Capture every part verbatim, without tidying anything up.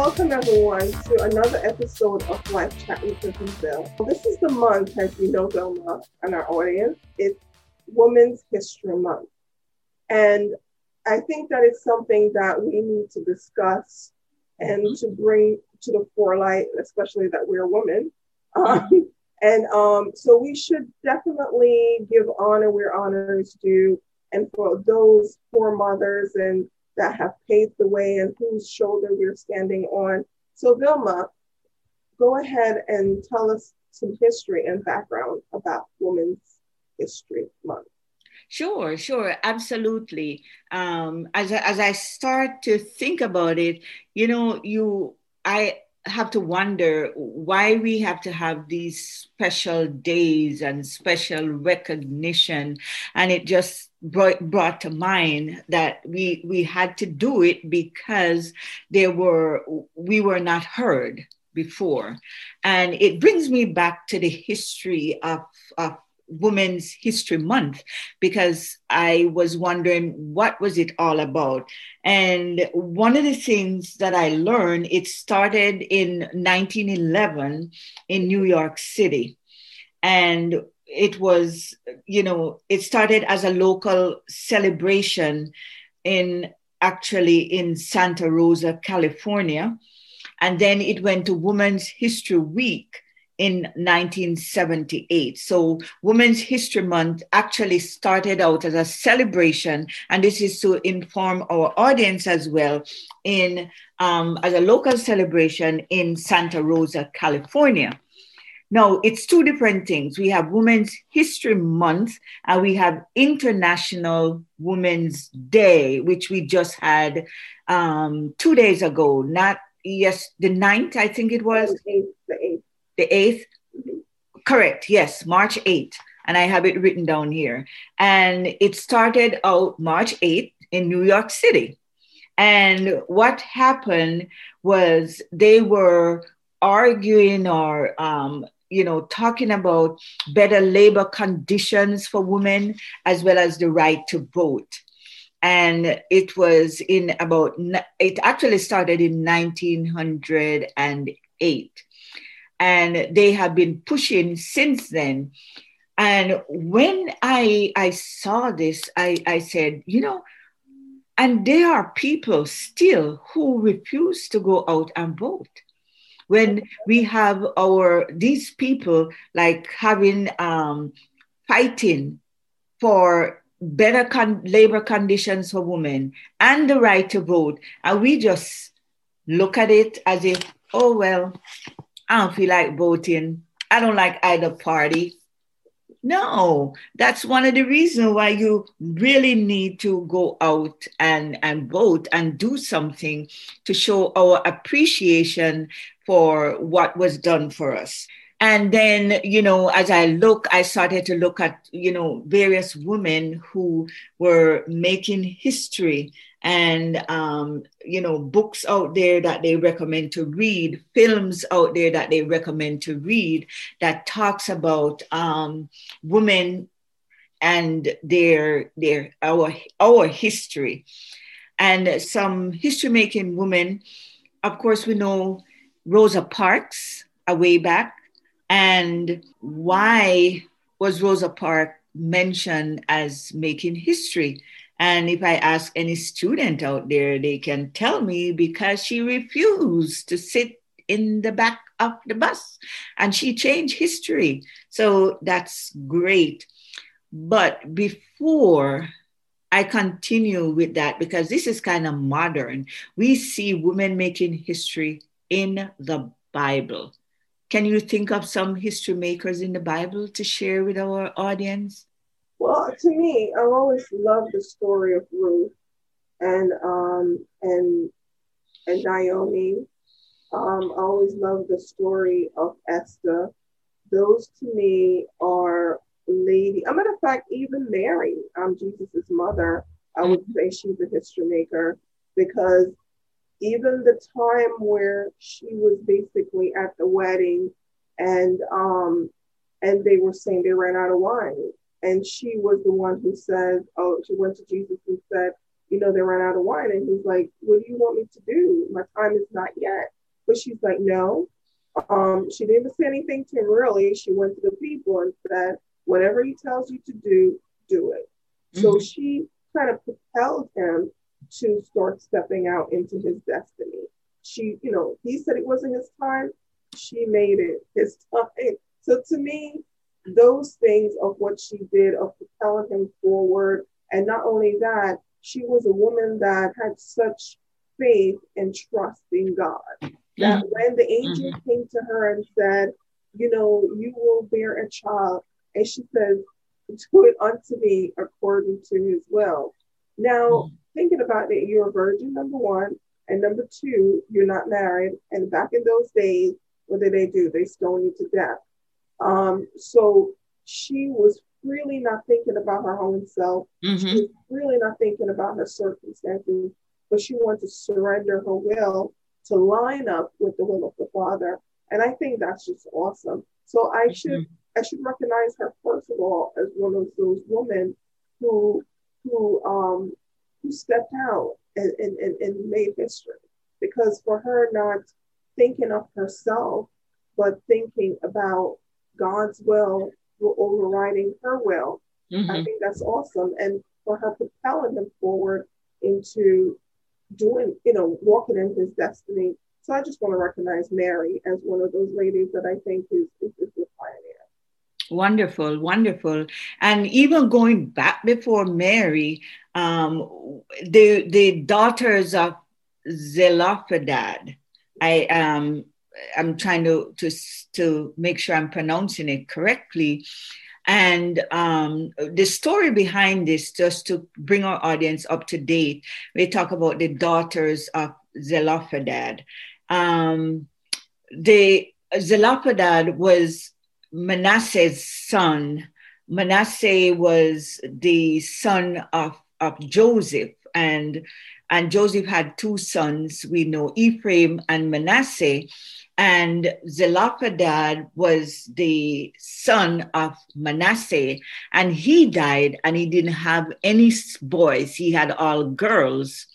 Welcome everyone to another episode of Life Chat with Vizel. This is the month, as you know, Velma, and our audience, it's Women's History Month. And I think that it's something that we need to discuss and to bring to the forelight, especially that we're women. Um, and um, so we should definitely give honor where honor is due. And for those foremothers and that have paved the way and whose shoulder we're standing on. So Vilma, go ahead and tell us some history and background about Women's History Month. Sure, sure, absolutely. Um, as, I, as I start to think about it, you know, you, I have to wonder why we have to have these special days and special recognition. And it just brought, brought to mind that we, we had to do it because there were, we were not heard before. And it brings me back to the history of, of Women's History Month, because I was wondering what was it all about. And one of the things that I learned, it started in nineteen eleven in New York City. And it was, you know, it started as a local celebration in actually in Santa Rosa, California. And then it went to Women's History Week in nineteen seventy-eight. So Women's History Month actually started out as a celebration, and this is to inform our audience as well, in um, as a local celebration in Santa Rosa, California. Now, it's two different things. We have Women's History Month and we have International Women's Day, which we just had um, two days ago, not yes, the ninth, I think it was. The eighth, the eighth. The eighth? Correct, yes, March eighth. And I have it written down here. And it started out March eighth in New York City. And what happened was they were arguing or, um, you know, talking about better labor conditions for women, as well as the right to vote. And it was in about, it actually started in nineteen hundred eight. And they have been pushing since then. And when I, I saw this, I, I said, you know, and there are people still who refuse to go out and vote. When we have our, these people like having, um, fighting for better con- labor conditions for women and the right to vote. And we just look at it as if, oh, well, I don't feel like voting. I don't like either party. No, that's one of the reasons why you really need to go out and, and vote and do something to show our appreciation for what was done for us. And then, you know, as I look, I started to look at, you know, various women who were making history and, um, you know, books out there that they recommend to read, films out there that they recommend to read that talks about um, women and their, their, our, our history. And some history-making women, of course, we know Rosa Parks, a way back. And why was Rosa Parks mentioned as making history? And if I ask any student out there, they can tell me because she refused to sit in the back of the bus and she changed history. So that's great. But before I continue with that, because this is kind of modern, we see women making history in the Bible. Can you think of some history makers in the Bible to share with our audience? Well, to me, I've always loved the story of Ruth and um, and and Naomi. Um, I always loved the story of Esther. Those to me are lady. As a matter of fact, even Mary, um, Jesus's mother, I would say she's a history maker, because even the time where she was basically at the wedding and um and they were saying they ran out of wine. And she was the one who said, oh, she went to Jesus and said, you know, they ran out of wine. And he's like, what do you want me to do? My time is not yet. But she's like, no. Um, she didn't say anything to him really. She went to the people and said, whatever he tells you to do, do it. Mm-hmm. So she kind of propelled him to start stepping out into his destiny. She, you know, he said it wasn't his time. She made it his time. So to me, those things of what she did of propelling him forward. And not only that, she was a woman that had such faith and trust in God that mm-hmm. when the angel mm-hmm. came to her and said, you know, you will bear a child, and she says, do it unto me according to his will. Now, mm-hmm. thinking about it, you're a virgin, number one, and number two, you're not married. And back in those days, what did they do? They stoned you to death. Um, so she was really not thinking about her own self. Mm-hmm. She was really not thinking about her circumstances, but she wanted to surrender her will to line up with the will of the Father. And I think that's just awesome. So I should mm-hmm. I should recognize her first of all as one of those women who who um who stepped out and, and, and, and made history. Because for her not thinking of herself, but thinking about God's will overriding her will, mm-hmm. I think that's awesome. And for her propelling him forward into doing, you know, walking in his destiny. So I just want to recognize Mary as one of those ladies that I think is, is, is the pioneer. Wonderful, wonderful. And even going back before Mary, um, the the daughters of Zelophehad, I um I'm trying to to to make sure I'm pronouncing it correctly. And um, the story behind this, just to bring our audience up to date, we talk about the daughters of Zelophehad. Um, the Zelophehad was Manasseh's son. Manasseh was the son of, of Joseph, and, and Joseph had two sons, we know, Ephraim and Manasseh. And Zelophehad was the son of Manasseh, and he died and he didn't have any boys. He had all girls.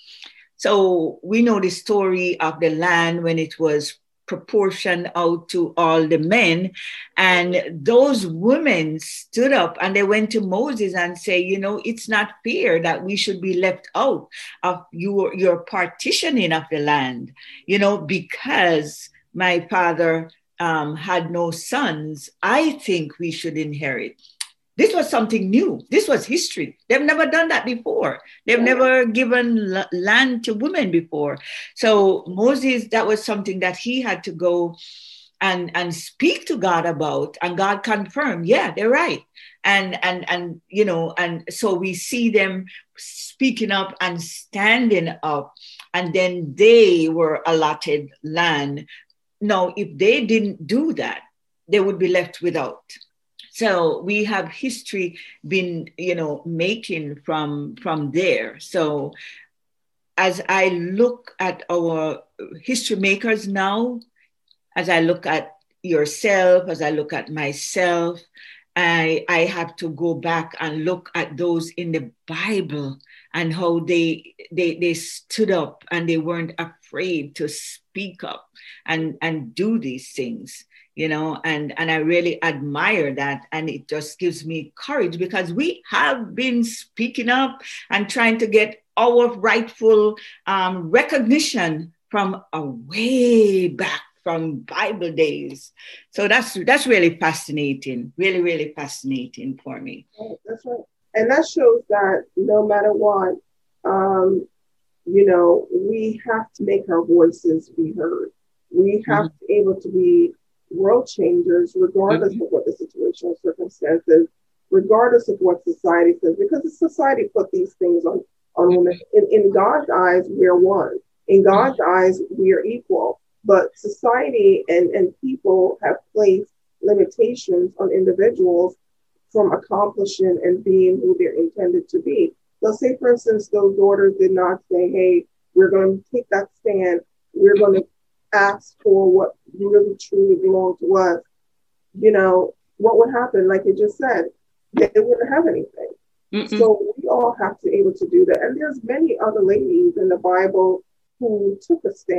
So we know the story of the land when it was proportioned out to all the men. And those women stood up and they went to Moses and say, you know, it's not fair that we should be left out of your, your partitioning of the land, you know, because my father um, had no sons. I think we should inherit. This was something new. This was history. They've never done that before. They've yeah. never given l- land to women before. So Moses, that was something that he had to go and, and speak to God about. And God confirmed, yeah, they're right. And, and, and, you know, and so we see them speaking up and standing up. And then they were allotted land. Now, if they didn't do that, they would be left without. So we have history been, you know, making from, from there. So as I look at our history makers now, as I look at yourself, as I look at myself, I, I have to go back and look at those in the Bible and how they, they, they stood up and they weren't afraid to speak up and, and do these things, you know, and, and I really admire that. And it just gives me courage because we have been speaking up and trying to get our rightful um, recognition from a way back from Bible days. So that's that's really fascinating, really, really fascinating for me. Right, that's right. And that shows that no matter what, um, you know, we have to make our voices be heard. We have mm-hmm. to be able to be world changers, regardless mm-hmm. of what the situation or circumstances, regardless of what society says, because the society put these things on, on women. In, in God's eyes, we're one. In God's mm-hmm. eyes, we are equal. But society and, and people have placed limitations on individuals from accomplishing and being who they're intended to be. So say, for instance, those daughters did not say, hey, we're going to take that stand. We're going to ask for what really truly belongs to us. You know, what would happen? Like you just said, they wouldn't have anything. Mm-mm. So we all have to be able to do that. And there's many other ladies in the Bible who took a stand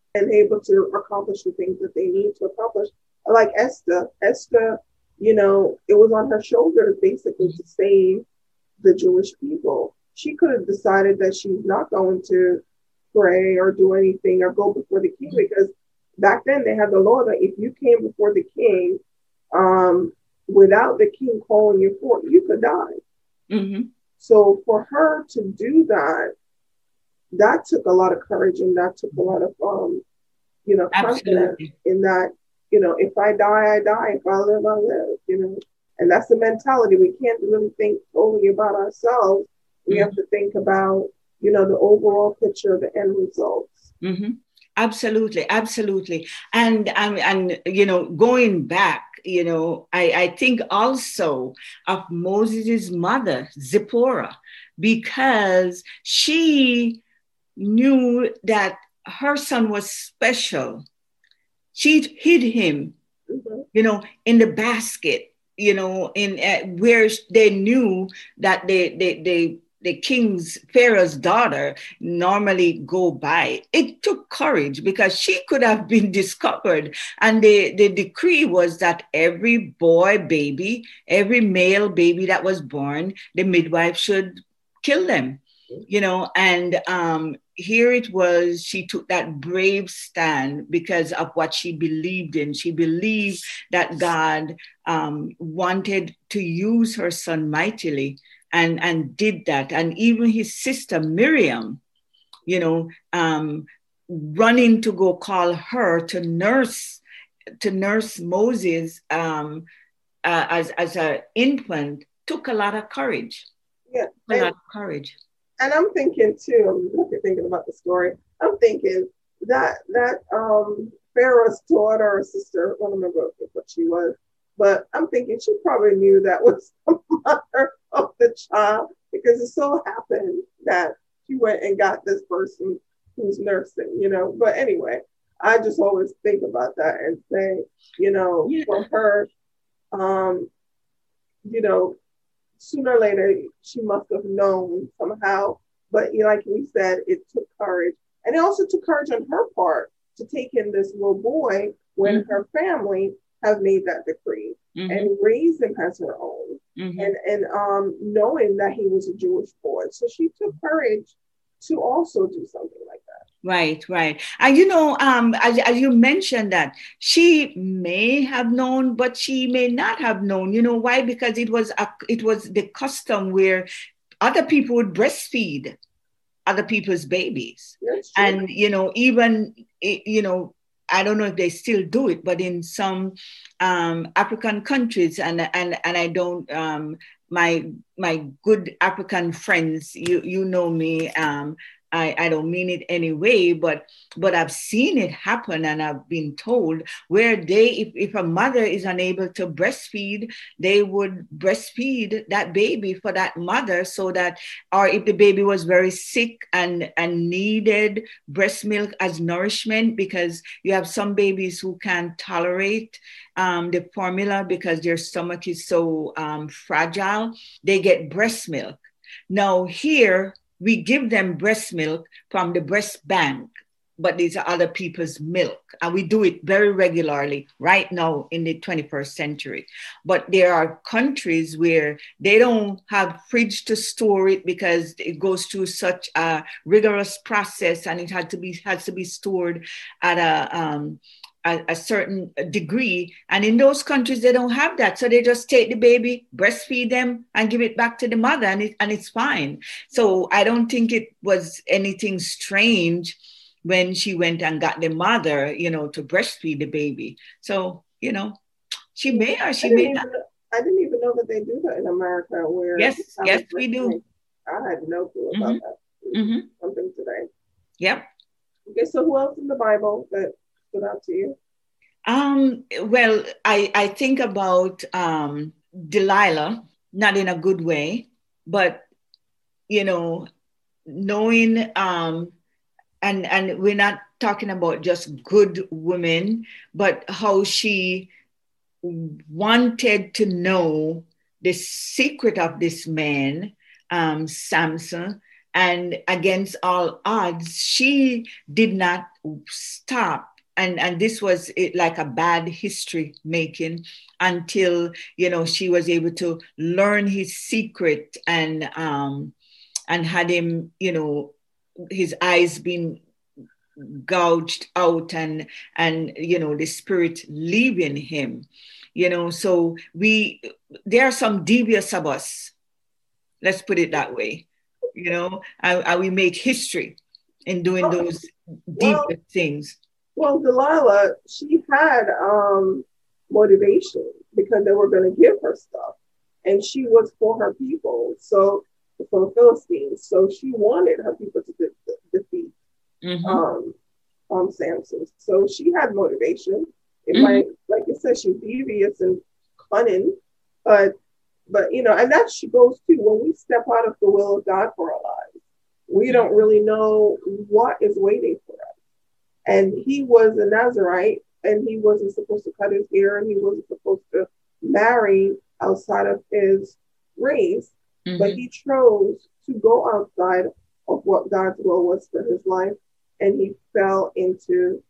and able to accomplish the things that they need to accomplish. Like Esther, Esther, you know, it was on her shoulders basically to save the Jewish people. She could have decided that she's not going to pray or do anything or go before the king, because back then they had the law that if you came before the king um, without the king calling you for it, you could die. Mm-hmm. So for her to do that, that took a lot of courage, and that took a lot of, um, you know, confidence Absolutely. in that, you know, if I die, I die. If I live, I live, you know. And that's the mentality. We can't really think only about ourselves. We Mm-hmm. have to think about, you know, the overall picture of the end results. Mm-hmm. Absolutely, absolutely. And um, and you know, going back, you know, I, I think also of Moses' mother, Zipporah, because she knew that her son was special. She hid him, Mm-hmm. you know, in the basket, you know, in uh, where they knew that they they they the king's Pharaoh's daughter normally go by. It took courage because she could have been discovered. And the, the decree was that every boy baby, every male baby that was born, the midwife should kill them, you know, and um, here it was, she took that brave stand because of what she believed in. She believed that God um, wanted to use her son mightily, and, and did that. And even his sister Miriam, you know, um, running to go call her to nurse, to nurse Moses um, uh, as, as an infant, took a lot of courage. Yeah. A And, lot of courage. and I'm thinking too, I'm thinking about the story. I'm thinking that that um Pharaoh's daughter or sister, I don't remember what she was, but I'm thinking she probably knew that was the mother of the child, because it so happened that she went and got this person who's nursing, you know. But anyway, I just always think about that and say, you know, Yeah. for her, um, you know, sooner or later she must have known somehow. But you know, like we said, it took courage, and it also took courage on her part to take in this little boy when mm-hmm. her family have made that decree, mm-hmm. and raise him as her own, mm-hmm. and and um, knowing that he was a Jewish boy. So she took courage to also do something like that. Right, right. And you know, um, as, as you mentioned that she may have known, but she may not have known. You know why? Because it was a, it was the custom where other people would breastfeed other people's babies. And, you know, even, you know, I don't know if they still do it, but in some um, African countries, and, and, and I don't, um, my, my good African friends, you, you know me, um, I, I don't mean it anyway, but but I've seen it happen, and I've been told where they, if, if a mother is unable to breastfeed, they would breastfeed that baby for that mother, so that, or if the baby was very sick and, and needed breast milk as nourishment, because you have some babies who can't tolerate um, the formula because their stomach is so um, fragile, they get breast milk. Now here, we give them breast milk from the breast bank, but these are other people's milk. And we do it very regularly right now in the twenty-first century. But there are countries where they don't have fridge to store it because it goes through such a rigorous process, and it had to be, has to be stored at a, um, A, a certain degree. And in those countries, they don't have that. So they just take the baby, breastfeed them, and give it back to the mother, and, it, and it's fine. So I don't think it was anything strange when she went and got the mother, you know, to breastfeed the baby. So, you know, she may or she may not. Even, I didn't even know that they do that in America. Where yes, yes, we do. I had no clue about mm-hmm. that. Mm-hmm. Something today. Yep. Okay, so who else in the Bible that stood out to you? Um, well, I, I think about um, Delilah, not in a good way, but, you know, knowing, um, and, and we're not talking about just good women, but how she wanted to know the secret of this man, um, Samson, And against all odds, she did not stop. And, and this was it, like a bad history making, until, you know, she was able to learn his secret, and um, and had him, you know, his eyes being gouged out, and and you know, the spirit leaving him, you know. So we, there are some devious of us, let's put it that way, you know, and, and we make history in doing Well, those well, devious things. well, Delilah, she had um, motivation because they were going to give her stuff, and she was for her people. So for the Philistines, so she wanted her people to de- de- defeat Mm-hmm. um, um, Samson. So she had motivation. It Mm-hmm. might, like you said, she's devious and cunning, but but you know, and that she goes to when we step out of the will of God for our lives, we don't really know what is waiting for us. And he was a Nazarite, and he wasn't supposed to cut his hair, and he wasn't supposed to marry outside of his race, mm-hmm. but he chose to go outside of what God's will was for his life, and he fell into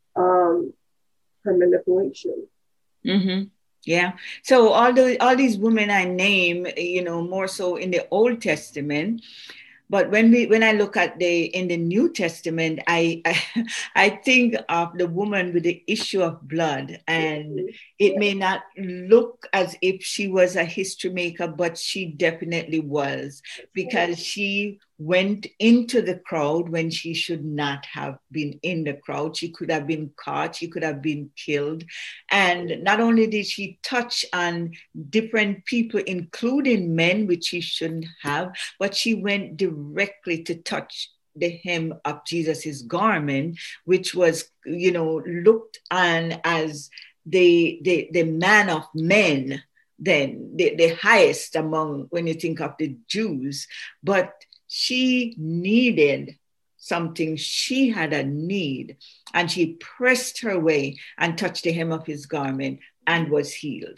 um, her manipulation. Mm-hmm. Yeah. So all the all these women I name, you know, more so in the Old Testament. But when we when I look at the in the New Testament, I I, I think of the woman with the issue of blood, and mm-hmm. it may not look as if she was a history maker, but she definitely was, because she went into the crowd when she should not have been in the crowd. She could have been caught, she could have been killed. And not only did she touch on different people, including men, which she shouldn't have, but she went directly to touch the hem of Jesus's garment, which was, you know, looked on as the, the, the man of men, then the, the highest among, when you think of the Jews. But she needed something. She had a need, and she pressed her way and touched the hem of his garment and was healed.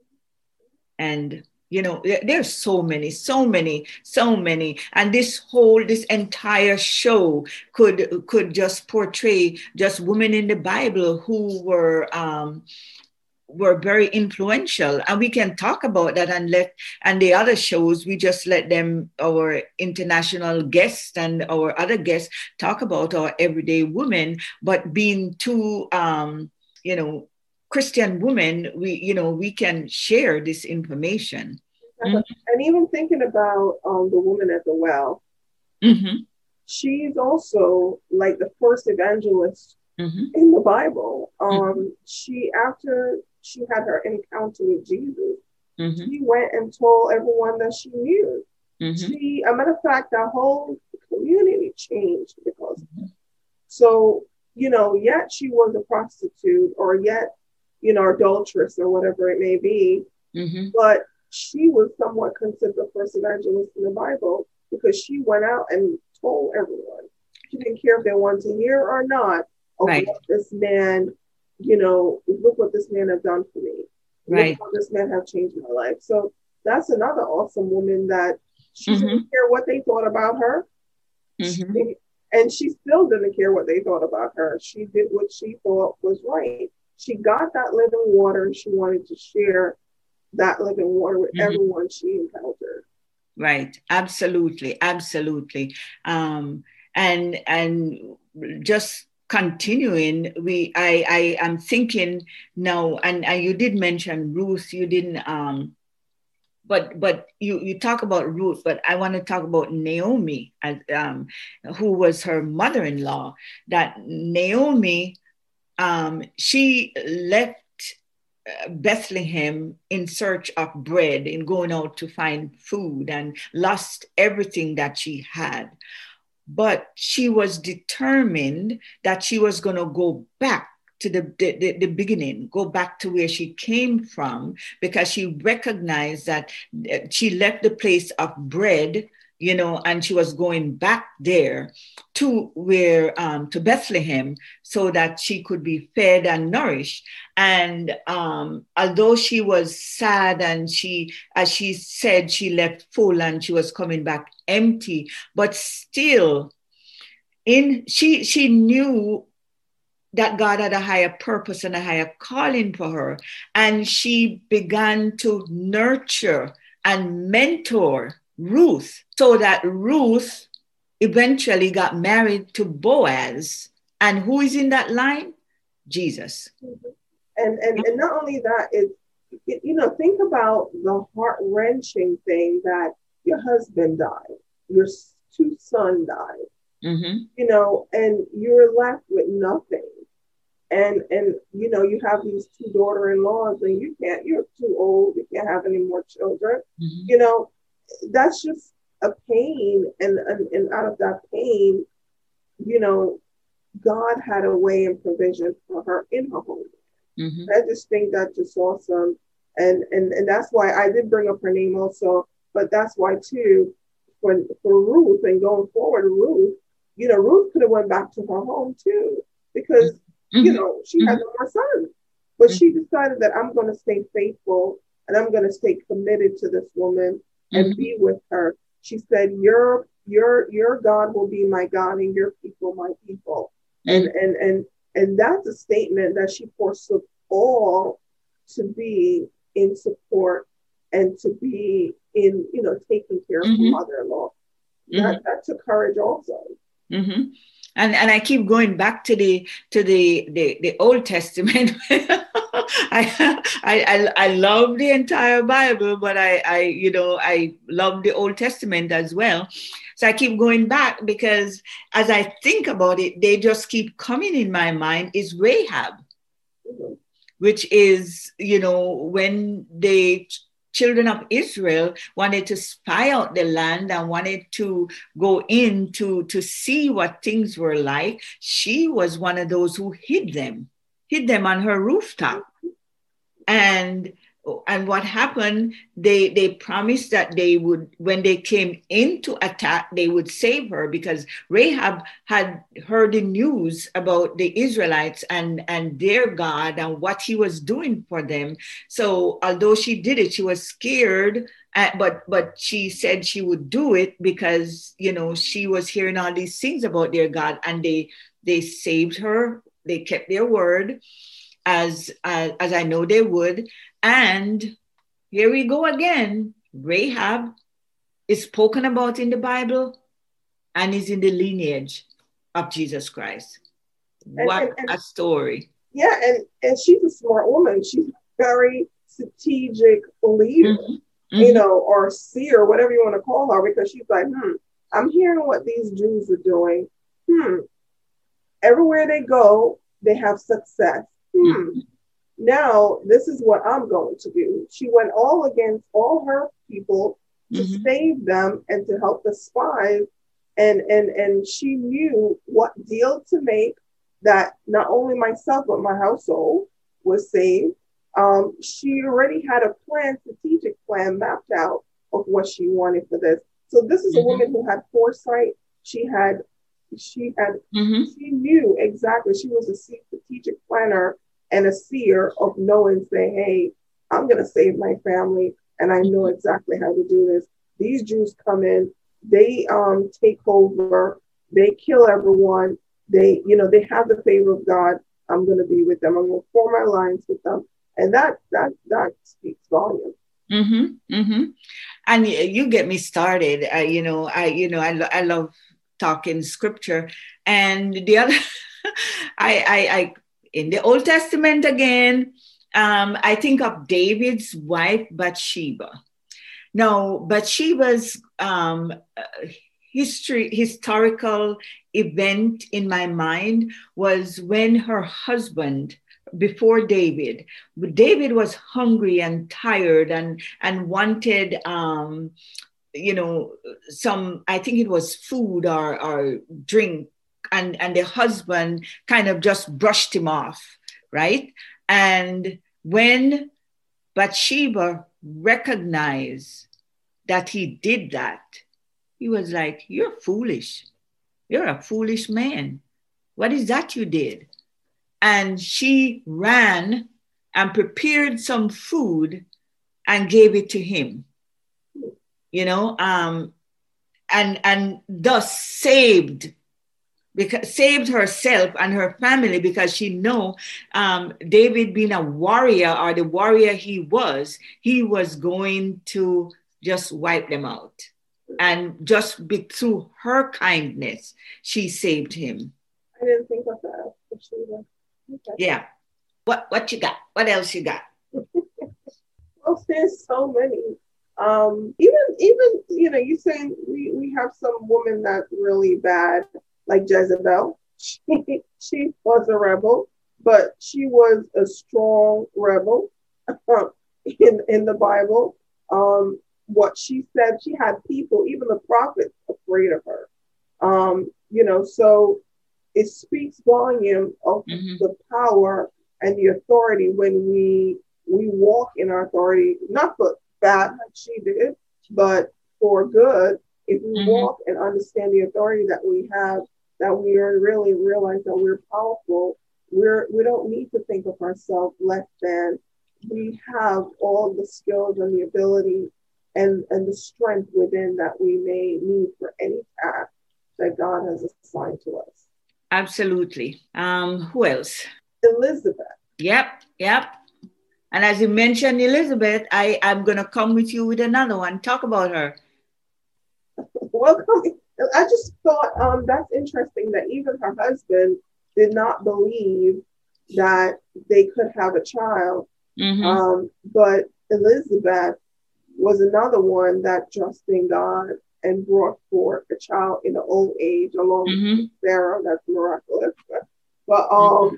And, you know, there's so many, so many, so many. And this whole, this entire show could, could just portray just women in the Bible who were, um, were very influential, and we can talk about that, and let and the other shows we just let them, our international guests and our other guests, talk about our everyday women. But being two um you know Christian women, we you know we can share this information. Mm-hmm. And even thinking about um the woman at the well, mm-hmm. she's also like the first evangelist mm-hmm. in the Bible. um mm-hmm. She, after she had her encounter with Jesus, mm-hmm. she went and told everyone that she knew. Mm-hmm. She, a matter of fact, the whole community changed because of her. So, you know, yet she was a prostitute, or yet, you know, adulteress, or whatever it may be. Mm-hmm. But she was somewhat considered the first evangelist in the Bible, because she went out and told everyone. She didn't care if they wanted to hear or not. Of right. what this man, you know, look what this man has done for me. Right. Look how this man has changed my life. So that's another awesome woman that she mm-hmm. didn't care what they thought about her. Mm-hmm. She, and she still didn't care what they thought about her. She did what she thought was right. She got that living water, and she wanted to share that living water with mm-hmm. everyone she encountered. Right. Absolutely. Absolutely. Um, and, and just continuing, we, I, I am thinking now, and, and you did mention Ruth, you didn't, um, but, but you, you talk about Ruth, but I want to talk about Naomi, as, um, who was her mother-in-law. That Naomi, um, she left Bethlehem in search of bread, in going out to find food, and lost everything that she had. But she was determined that she was going to go back to the, the, the beginning, go back to where she came from, because she recognized that she left the place of bread you know, and she was going back there to where, um, to Bethlehem, so that she could be fed and nourished. And um, although she was sad, and she, as she said, she left full and she was coming back empty, but still, in she she knew that God had a higher purpose and a higher calling for her. And she began to nurture and mentor Ruth, so that Ruth eventually got married to Boaz. And who is in that line? Jesus. And and, and not only that, it, it, you know, think about the heart-wrenching thing that your husband died, your two sons died, mm-hmm. you know, and you're left with nothing. And, and, you know, you have these two daughter-in-laws and you can't, you're too old, you can't have any more children. Mm-hmm. You know, that's just a pain. And, and, and out of that pain, you know, God had a way and provision for her in her home. Mm-hmm. I just think that's just awesome. And, and, and that's why I did bring up her name also, but that's why too, for, for Ruth and going forward, Ruth, you know, Ruth could have went back to her home too, because mm-hmm. you know, she mm-hmm. had no more sons, but mm-hmm. she decided that I'm going to stay faithful and I'm going to stay committed to this woman and mm-hmm. be with her. She said, your, your, your God will be my God and your people, my people. Mm-hmm. And, and, and, and that's a statement that she forsook all to be in support and to be in, you know, taking care of mm-hmm. her mother-in-law. Mm-hmm. That, that took courage also. Mm-hmm. And and I keep going back to the to the the, the Old Testament. I, I I love the entire Bible, but I I you know I love the Old Testament as well. So I keep going back because as I think about it, they just keep coming in my mind. Is Rahab, mm-hmm. which is, you know, when they children of Israel wanted to spy out the land and wanted to go in to, to see what things were like. She was one of those who hid them, hid them on her rooftop. And and what happened, they they promised that they would, when they came in to attack, they would save her, because Rahab had heard the news about the Israelites and, and their God and what he was doing for them. So although she did it, she was scared, uh, but but she said she would do it because, you know, she was hearing all these things about their God, and they they saved her. They kept their word, as uh, as I know they would. And here we go again. Rahab is spoken about in the Bible and is in the lineage of Jesus Christ. What and, and, and, a story. Yeah, and, and she's a smart woman. She's a very strategic leader, mm-hmm. Mm-hmm. you know, or seer, whatever you want to call her, because she's like, hmm, I'm hearing what these Jews are doing. Hmm. Everywhere they go, they have success. Hmm. Mm-hmm. Now, this is what I'm going to do. She went all against all her people to mm-hmm. save them and to help the spies. And, and, and she knew what deal to make that not only myself, but my household was saved. Um, she already had a plan, strategic plan mapped out of what she wanted for this. So this is mm-hmm. a woman who had foresight. She had, she had, mm-hmm. she knew exactly. She was a strategic planner and a seer of knowing, say, hey, I'm going to save my family, and I know exactly how to do this. These Jews come in, they um, take over, they kill everyone. They, you know, they have the favor of God. I'm going to be with them. I'm going to form my alliance with them. And that, that, that speaks volumes. Mm-hmm, mm-hmm. And you get me started. Uh, you know, I, you know, I, lo- I love talking scripture. And the other, I, I, I, in the Old Testament again, um, I think of David's wife, Bathsheba. Now, Bathsheba's um, history, historical event in my mind was when her husband, before David, David was hungry and tired and, and wanted, um, you know, some, I think it was food or, or drink. And, and the husband kind of just brushed him off, right? And when Bathsheba recognized that he did that, He was like, "You're foolish. You're a foolish man. What is that you did?" And she ran and prepared some food and gave it to him, you know, um, and and thus saved because saved herself and her family, because she know um, David being a warrior, or the warrior he was, he was going to just wipe them out. And just be, through her kindness, she saved him. I didn't think of that. Okay. Yeah. What what you got? What else you got? Well, there's so many. Um, even even you know, you saying we, we have some woman that's really bad, like Jezebel. She she was a rebel, but she was a strong rebel in in the Bible. Um, what she said, she had people, even the prophets, afraid of her. Um, you know, so it speaks volume of mm-hmm. the power and the authority when we we walk in our authority, not for bad like she did, but for good. If we mm-hmm. walk and understand the authority that we have, that we are really realize that we're powerful. We're we don't need to think of ourselves less than. We have all the skills and the ability and, and the strength within that we may need for any task that God has assigned to us. Absolutely. Um, who else? Elizabeth. Yep, yep. And as you mentioned, Elizabeth, I, I'm going to come with you with another one. Talk about her. Welcome. I just thought um, that's interesting that even her husband did not believe that they could have a child. Mm-hmm. Um, but Elizabeth was another one that trusted in God and brought forth a child in the old age along mm-hmm. with Sarah. That's miraculous. But um, mm-hmm.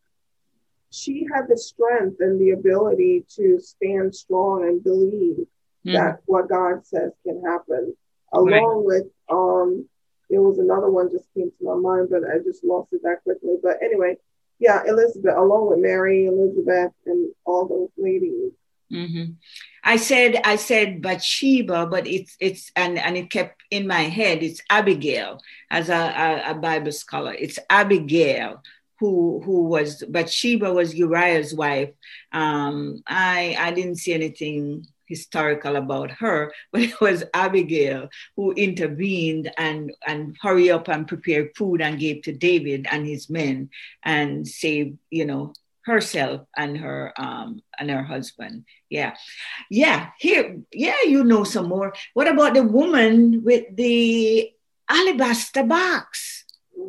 she had the strength and the ability to stand strong and believe mm-hmm. that what God says can happen. Along right. with, um, there was another one just came to my mind, but I just lost it that quickly. But anyway, yeah, Elizabeth, along with Mary, Elizabeth, and all those ladies. Mm-hmm. I said, I said Bathsheba, but it's it's and and it kept in my head. It's Abigail, as a, a, a Bible scholar. It's Abigail who who was Bathsheba was Uriah's wife. Um, I I didn't see anything historical about her, but it was Abigail who intervened and and hurry up and prepared food and gave to David and his men and saved, you know, herself and her um and her husband. Yeah. Yeah. Here, yeah, you know some more. What about the woman with the alabaster box?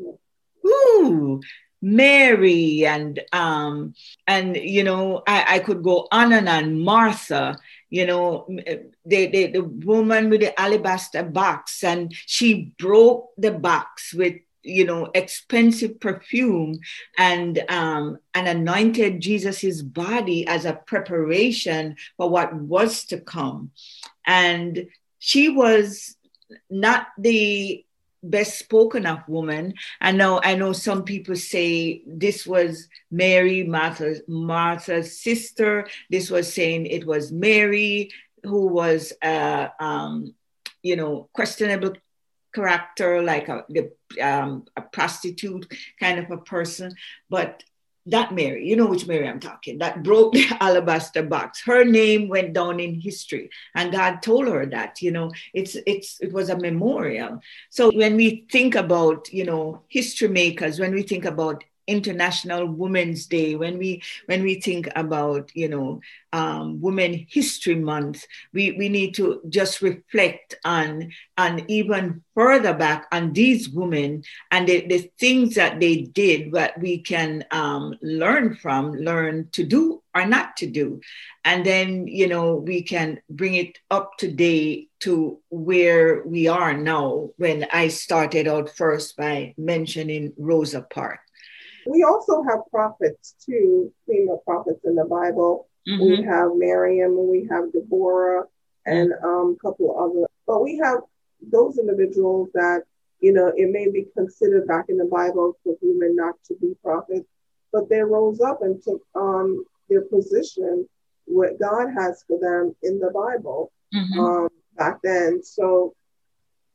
Ooh. Mary and um and you know I, I could go on and on. Martha, you know, the, the the woman with the alabaster box, and she broke the box with, you know, expensive perfume and um and anointed Jesus's body as a preparation for what was to come. And she was not the best spoken of woman. I know, I know some people say this was Mary, Martha's, Martha's sister. This was saying it was Mary who was, uh, um, you know, questionable character, like a, um, a prostitute kind of a person. But that Mary, you know which Mary I'm talking, that broke the alabaster box. Her name went down in history, and God told her that, you know, it's it's it was a memorial. So when we think about, you know, history makers, when we think about International Women's Day, when we when we think about, you know, um, Women History Month, we, we need to just reflect on, on even further back on these women and the, the things that they did, that we can um, learn from, learn to do or not to do. And then, you know, we can bring it up to date to where we are now, when I started out first by mentioning Rosa Parks. We also have prophets too, female prophets in the Bible. Mm-hmm. We have Miriam, we have Deborah, and um, a couple of other. But we have those individuals that, you know, it may be considered back in the Bible for women not to be prophets, but they rose up and took um, their position, what God has for them in the Bible mm-hmm. um, back then. So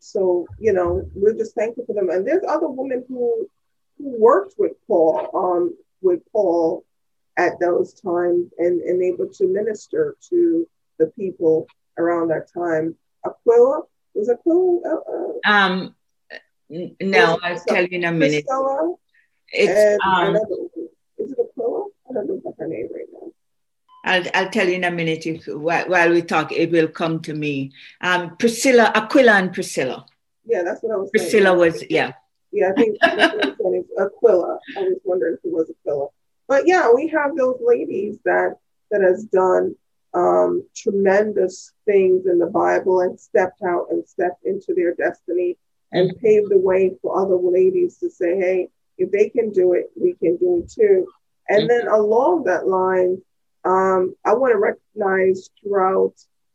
so, you know, we're just thankful for them. And there's other women who who worked with Paul, um, with Paul at those times and, and able to minister to the people around that time. Aquila, was Aquila? Uh, uh, Um, n- no, I'll tell you in a minute. Priscilla It's and um, another, is it Aquila? I don't know her name right now. I'll, I'll tell you in a minute if while, while we talk, it will come to me. Um, Priscilla, Aquila and Priscilla. Yeah, that's what I was saying. Priscilla was, yeah. Yeah, I think that's what I'm saying. It's Aquila. I was wondering if it was Aquila. But yeah, we have those ladies that that has done um, tremendous things in the Bible and stepped out and stepped into their destiny and mm-hmm. paved the way for other ladies to say, hey, if they can do it, we can do it too. And mm-hmm. then along that line, um, I want to recognize throughout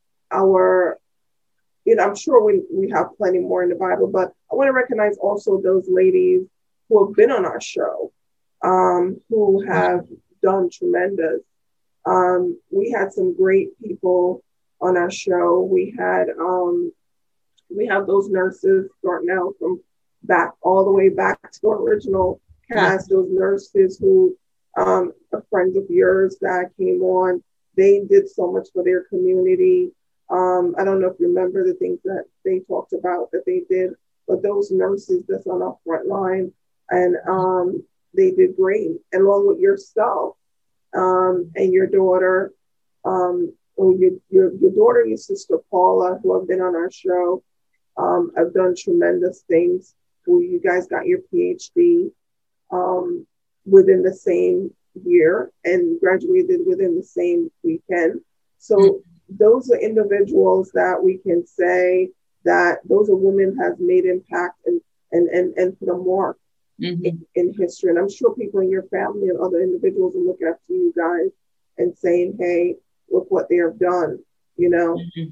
our, you know, I'm sure we, we have plenty more in the Bible, but I want to recognize also those ladies who have been on our show, um, who have done tremendous. Um, we had some great people on our show. We had, um, we have those nurses starting out from back all the way back to the original cast, those nurses who um, are friends of yours that came on. They did so much for their community. Um, I don't know if you remember the things that they talked about that they did, but those nurses that's on our front line, and um, they did great, and along with yourself um, and your daughter, um, or your, your your daughter, your sister Paula, who have been on our show, um, have done tremendous things. Who you guys got your PhD um, within the same year and graduated within the same weekend. So. Mm-hmm. Those are individuals that we can say that those are women have made impact and and and, and put a mark mm-hmm. in, in history. And I'm sure people in your family and other individuals will look up to you guys and saying, hey, look what they have done, you know. Mm-hmm.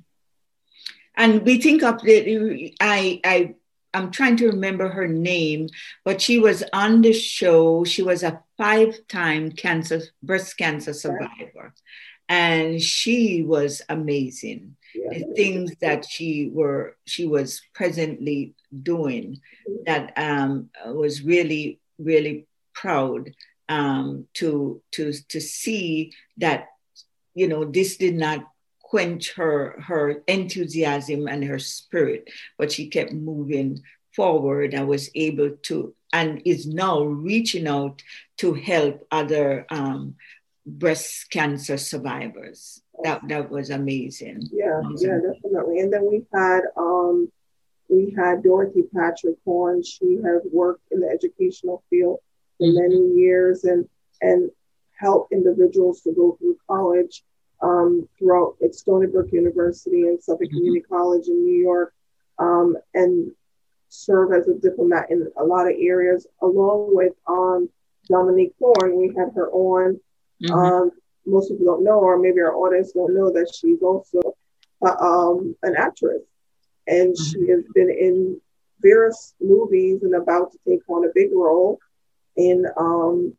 And we think of the, I, I, I'm trying to remember her name, but she was on the show. She was a five-time cancer, breast cancer survivor. Right. And she was amazing. Yeah. The things that she were she was presently doing that um, was really, really proud um, to to to see that, you know, this did not quench her her enthusiasm and her spirit, but she kept moving forward and was able to, and is now reaching out to help other um, breast cancer survivors. That that was amazing. Yeah, awesome. Yeah, definitely. And then we had um we had Dorothy Patrick Horn. She has worked in the educational field for mm-hmm. many years and and helped individuals to go through college um throughout at Stony Brook University and Suffolk mm-hmm. Community College in New York, um and serve as a diplomat in a lot of areas, along with um Dominique Horn. We had her on. Mm-hmm. Um, most people don't know, or maybe our audience don't know, that she's also uh, um, an actress, and mm-hmm. she has been in various movies and about to take on a big role in um,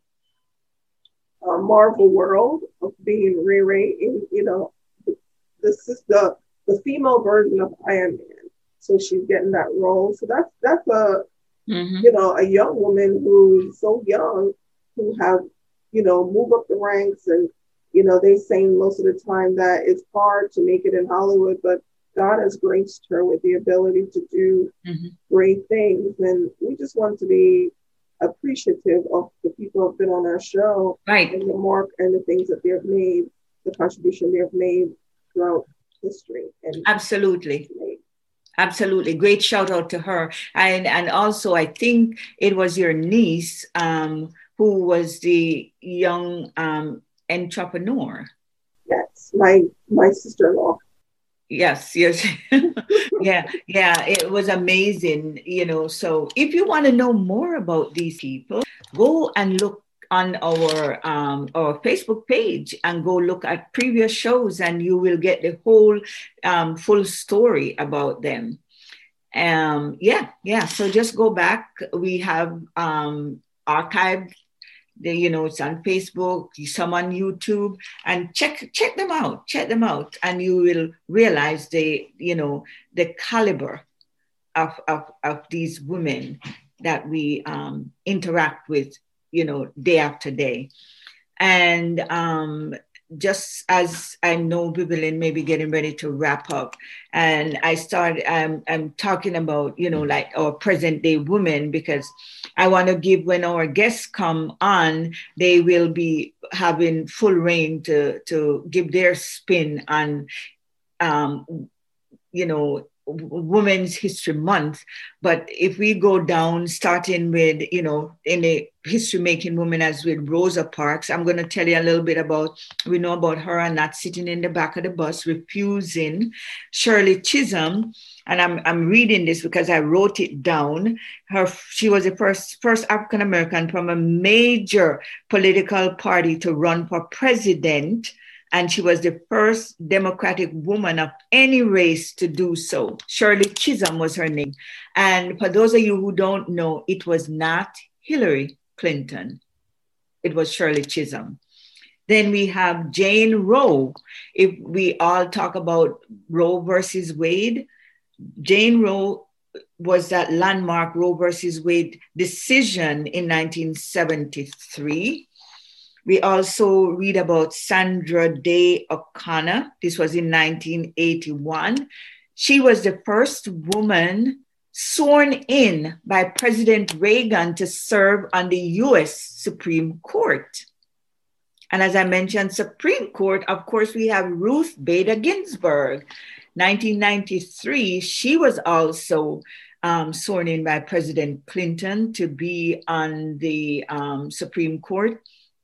uh, Marvel World of being Riri, in, you know, the, the the the female version of Iron Man. So she's getting that role. So that's that's a mm-hmm. you know a young woman who is so young, who have you know, move up the ranks. And, you know, they say most of the time that it's hard to make it in Hollywood, but God has graced her with the ability to do mm-hmm. great things. And we just want to be appreciative of the people who have been on our show, right, and the mark and the things that they've made, the contribution they've made throughout history. And absolutely. Absolutely. Great shout out to her. And, and also, I think it was your niece, um, who was the young um, entrepreneur. Yes, my my sister-in-law. Yes, yes. yeah, yeah, it was amazing, you know. So if you want to know more about these people, go and look on our um, our Facebook page and go look at previous shows, and you will get the whole um, full story about them. Um, yeah, yeah. So just go back. We have um, archived. They, you know, it's on Facebook, some on YouTube, and check check them out, check them out, and you will realize the, you know, the caliber of, of, of these women that we um, interact with, you know, day after day. And um, just as I know Vivian may be getting ready to wrap up, and I start, I'm, I'm talking about, you know, like our present day women, because I want to give, when our guests come on, they will be having full reign to, to give their spin on, um, you know, Women's History Month. But if we go down, starting with, you know, in a history making woman as with Rosa Parks, I'm going to tell you a little bit about, we know about her and not sitting in the back of the bus, refusing. Shirley Chisholm, and I'm, I'm reading this because I wrote it down. Her, she was the first, first African American from a major political party to run for president. And she was the first Democratic woman of any race to do so. Shirley Chisholm was her name. And for those of you who don't know, it was not Hillary Clinton. It was Shirley Chisholm. Then we have Jane Roe. If we all talk about Roe versus Wade, Jane Roe was that landmark Roe versus Wade decision in nineteen seventy-three. We also read about Sandra Day O'Connor. This was in nineteen eighty-one. She was the first woman sworn in by President Reagan to serve on the U S Supreme Court. And as I mentioned, Supreme Court, of course, we have Ruth Bader Ginsburg. nineteen ninety-three, she was also um, sworn in by President Clinton to be on the um, Supreme Court.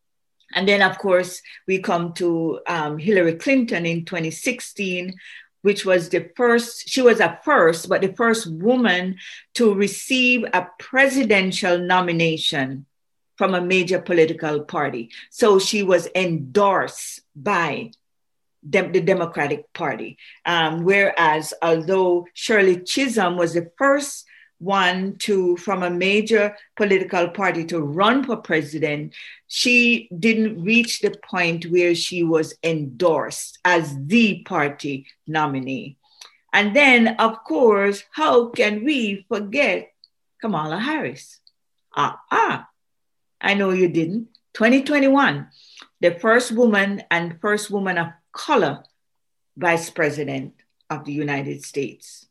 And then, of course, we come to um, Hillary Clinton in twenty sixteen, which was the first, she was a first, but the first woman to receive a presidential nomination from a major political party. So she was endorsed by de- the Democratic Party. Um, whereas, although Shirley Chisholm was the first one to, from a major political party to run for president, she didn't reach the point where she was endorsed as the party nominee. And then, of course, how can we forget Kamala Harris? Ah, ah, I know you didn't. twenty twenty-one, the first woman and first woman of color vice president of the United States.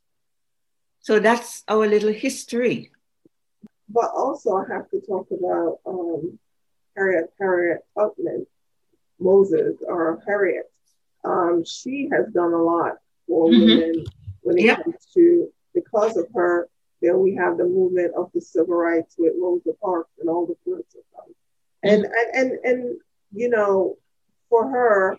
So that's our little history. But also I have to talk about um, Harriet, Harriet Tubman Moses, or Harriet. Um, she has done a lot for mm-hmm. women when it yep. comes to, because of her, then we have the movement of the civil rights with Rosa Parks and all the sorts of them. And, mm-hmm. and, and, and, you know, for her,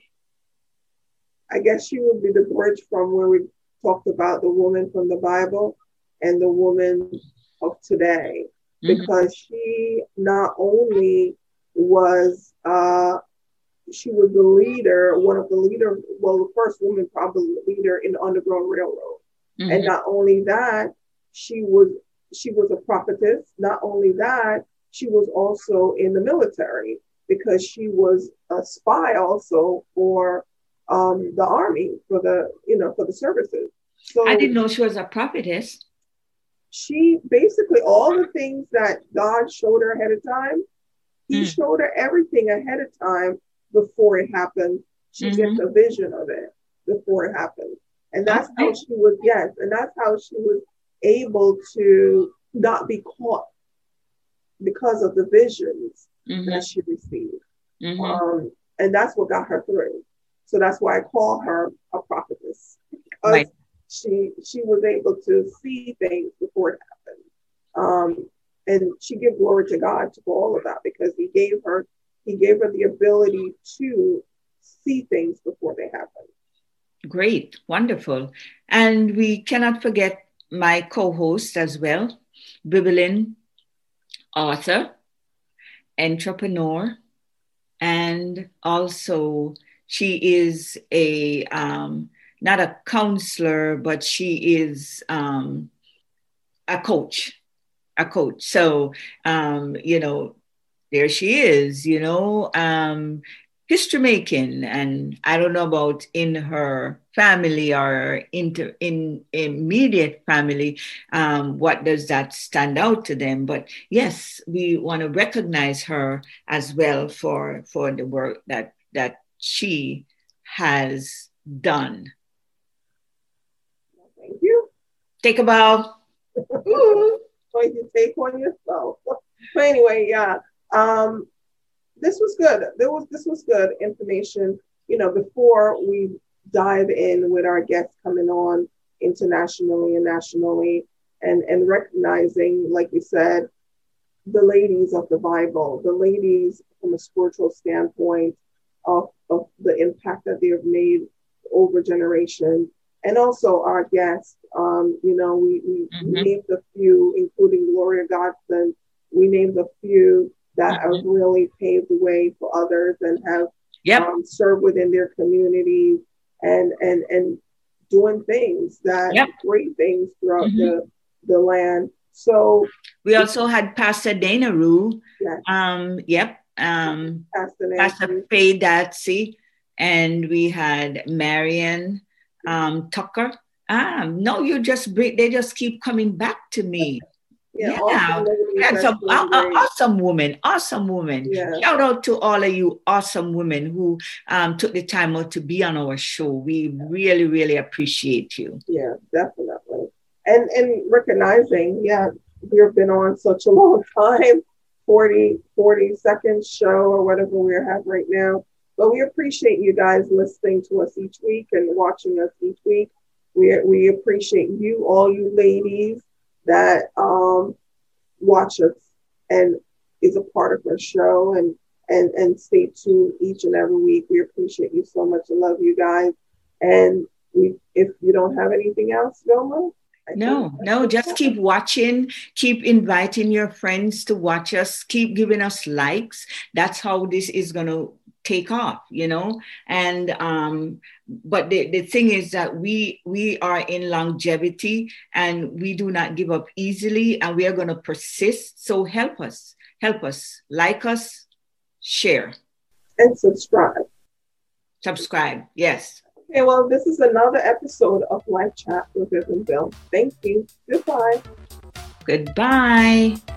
I guess she would be the bridge from where we talked about the woman from the Bible and the woman of today, mm-hmm. because she not only was, uh, she was the leader, one of the leader, well, the first woman probably leader in the Underground Railroad. Mm-hmm. And not only that, she was, she was a prophetess. Not only that, she was also in the military because she was a spy also for um, the army, for the, you know, for the services. So I didn't know she was a prophetess. She basically, all the things that God showed her ahead of time, he mm. showed her everything ahead of time before it happened. She mm-hmm. gets a vision of it before it happened. And that's okay. how she was, yes, and that's how she was able to not be caught because of the visions mm-hmm. that she received. Mm-hmm. Um, and that's what got her through. So that's why I call her a prophetess. Because right. she she was able to see things before it happened. Um, and she gave glory to God for all of that because he gave her he gave her the ability to see things before they happen. Great, wonderful. And we cannot forget my co-host as well, Vivian, author, entrepreneur, and also she is a, um, not a counselor, but she is um, a coach, a coach. So, um, you know, there she is, you know, um, history making, and I don't know about in her family or inter, in immediate family, um, what does that stand out to them? But yes, we want to recognize her as well for for the work that that she has done. Thank you. Take a bow. Going to take one yourself. But anyway, yeah. Um, this was good. There was this was good information. You know, before we dive in with our guests coming on internationally and nationally, and and recognizing, like you said, the ladies of the Bible, the ladies from a spiritual standpoint of of the impact that they have made over generations, and also our guests. Um, you know, we we mm-hmm. named a few, including Gloria Godson. We named a few that mm-hmm. have really paved the way for others and have yep. um, served within their communities and and and doing things that yep. great things throughout mm-hmm. the the land. So we also had Pastor Dana Rue. Yes. Um, yep. Um, Pastor, Pastor Faye Datsy, and we had Marian um, Tucker. Ah, no, you just bring, they just keep coming back to me. Yeah, yeah. That's an awesome woman, awesome woman. Yeah. Shout out to all of you awesome women who um, took the time out to be on our show. We really, really appreciate you. Yeah, definitely. And and recognizing, yeah, we've been on such a long time, forty, forty second show or whatever we have right now. But we appreciate you guys listening to us each week and watching us each week. We we appreciate you, all you ladies that um, watch us and is a part of our show and, and, and stay tuned each and every week. We appreciate you so much. I love you guys. And we, if you don't have anything else, Vilma? No, no, just keep watching, keep inviting your friends to watch us, keep giving us likes. That's how this is going to take off, you know? And, um, but the, the thing is that we, we are in longevity and we do not give up easily and we are going to persist. So help us, help us, like us, share. And subscribe. Subscribe, yes. Okay, well, this is another episode of Life Chat with Viv and Bill. Thank you. Goodbye. Goodbye.